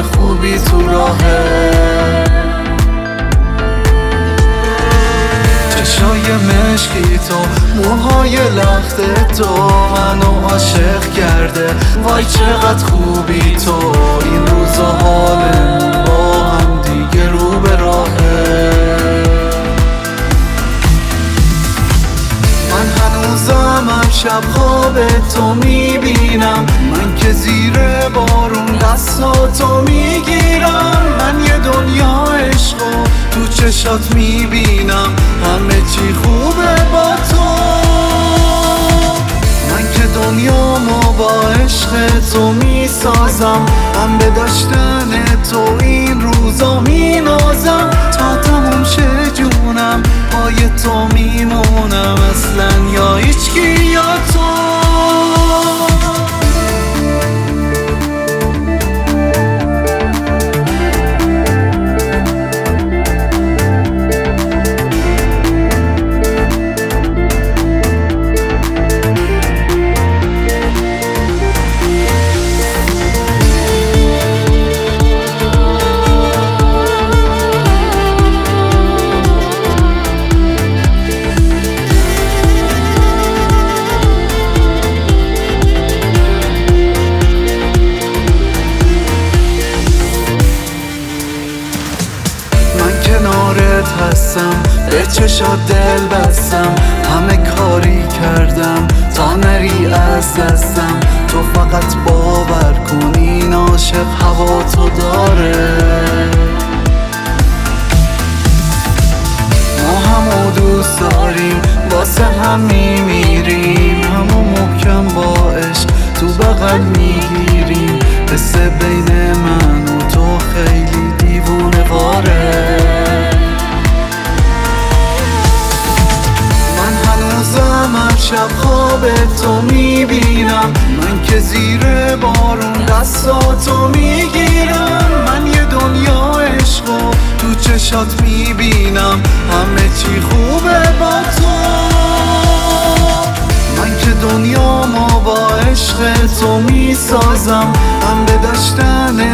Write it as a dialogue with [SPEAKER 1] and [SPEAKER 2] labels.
[SPEAKER 1] چه خوبی تو راهه. چشای مشکی تو، موهای لخت تو منو عاشق کرده. وای چقدر خوبی تو، این روزا حالمون با هم دیگه رو به راهه. من هنوزم شب خواب تو میبینم، من که زیر بارون دستاتو میگیرم. من یه دنیا عشقو تو چشات میبینم، همه چی خوبه با تو. من که دنیامو با عشق تو میسازم، من به داشتن تو این روزا مینازم. تا تموم شه جونم پای تو میمونم، اصلا یا هیچکی یا تو. کنارت هستم، به چشات دل بستم، همه کاری کردم تا نری از دستم. تو فقط باور کن این عاشق هوا تو داره. ما همو دوست داریم، واسه هم میمیریم، همو محکم با عشق تو بغل میگیریم. حس بین من و تو خیلی دیوونه واره. شب خواب تو میبینم، من که زیر بارون دستاتو میگیرم. من یه دنیا عشقو تو چشات میبینم، همه چی خوبه با تو. من که دنیامو با عشق تو میسازم، من به داشتن